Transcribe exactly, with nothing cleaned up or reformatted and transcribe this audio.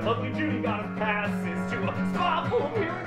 lovely Judy got us passes to a spa full of